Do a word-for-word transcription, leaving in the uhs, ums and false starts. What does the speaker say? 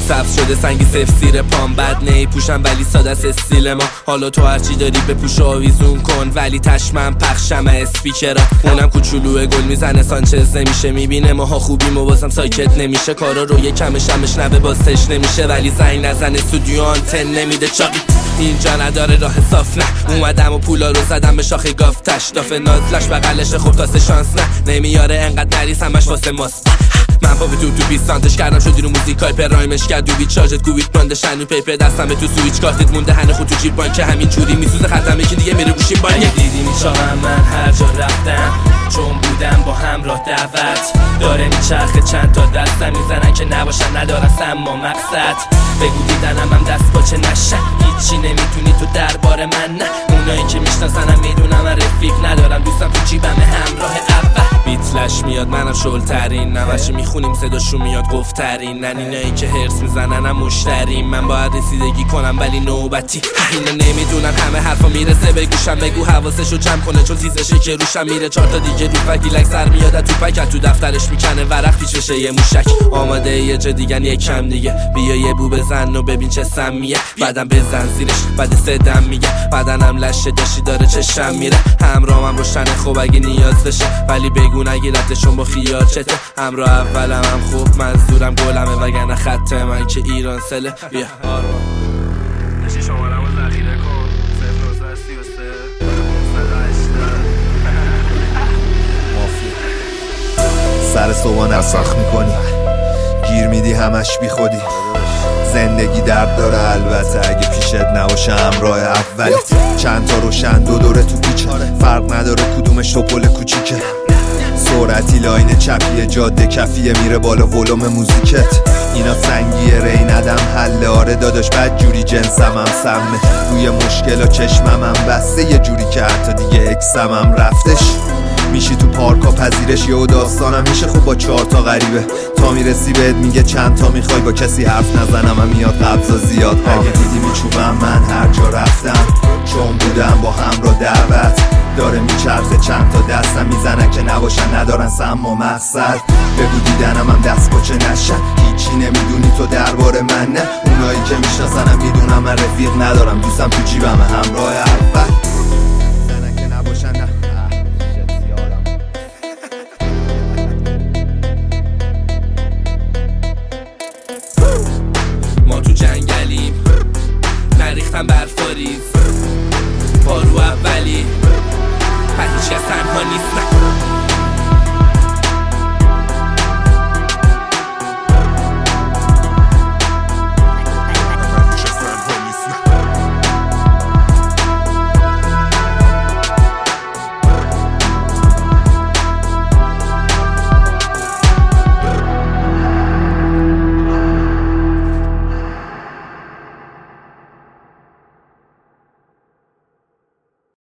سبز شده سنگی سفسیر پام، بد نی پوشم ولی ساده است استیل ما. حالا تو هرچی داری بپوش و آویزون کن، ولی تشمن پخشم اسپیکرها. اونم کوچولوه گل میزنه سانچز نمیشه، میبینه ماها خوبیم و بازم ساکت نمیشه. کارا رو یه کمش هم بشنوه بازش نمیشه، ولی زنگ نزن استودیو آنتن نمیده. چاقی اینجا نداره راه صاف، نه اومدم و پولا رو زدم به شاخه گافتش. داف نازلش بغلش خوب تاسه شانس نه، نمیاره انقدر نریس همش واسه ماست. من پا به تو تو بیستانتش کردم شدی رو موزیکای پرایمش کرد دوبی چارجت گویت برانده شنو پیپر دستم تو سویچ کارتت مونده هنه خود تو جیب بانک همین جوری میسوزه خطم یکی دیگه میره گوشیم بانک. اگه دیدی میچارم من هر جا رفتم چون بودم با همراه دعوت، داره میچرخه چند تا دستم میزنن که نباشن ندارن سما مقصد. بگو دیدنم هم دست پاچه نشن، هیچی نمیتونی تو دربار من نه. اونایی که میشناسنم میدونم من رفیق ندارم، دوستم تو جیبم همراه اول. بیتلش میاد منم شل ترین، نمچه میخونیم صداشون میاد گفترین. نن اینایی که هرس میزننم مشتریم، من باید رسیدگی کنم ولی نوبتی. اینا نمیدونن همه حرفا میرسه به گوشم، بگو حواسشو جمع کنه چون تیزشه که روشم میره. چهار تا دیگه رو فکیلک سر میاد تو پکت، تو دفترش میکنه ورق پیچ بشه یه موشک. آماده یه جا دیگن یکم دیگه، بیا یه بو بزن و ببین چه سمیه. بعدم بزن زیرش بعد سدم میگه، بدنم لشه داشی داره چشم میره. همراهم روشنه خوب اگه نیاز بشه، ولی بگو نگیرتشون با خیال چته. همراه اولم هم خوب منظورم گلمه وگرنه خط من که ایران سله. بیا نشی شمارم رو ذخیره کن صفر نوزده سی و سه سر صبح نسخ میکنی گیر میدی همش بی خودی. زندگی درد داره البته اگه پیشت نباشه همراه اولی. چند تا روشن دو دوره تو پیچه، فرق نداره کدومش تو پل کوچیکه. سرعتی لاین چپیه جاده کفیه میره بالا ولوم موزیکت. اینا سنگیه ری ندم حله، آره داداش بد جوری جنسم هم سمه. روی مشکل و چشمم هم بسته یه جوری که حتی دیگه اکسم هم رفتش. میشی تو پارکا پذیرش یه داستانم میشه خوب با چهار تا غریبه. تا میرسی بهت میگه چند تا میخوای، با کسی حرف نزنم هم میاد قبضا زیاد. اگه دیدی میچوبم من هر جا رفتم چون بودم با همراه دعوت، داره میچرخه چند تا دستم میزنن که نباشن ندارن سما مقصد. بگو دیدنم هم دست پاچه نشن، هیچی نمیدونی تو درباره من نه. اونایی که میشناسنم میدونم من رفیق ندارم، دوستم تو جیبم همراه اول.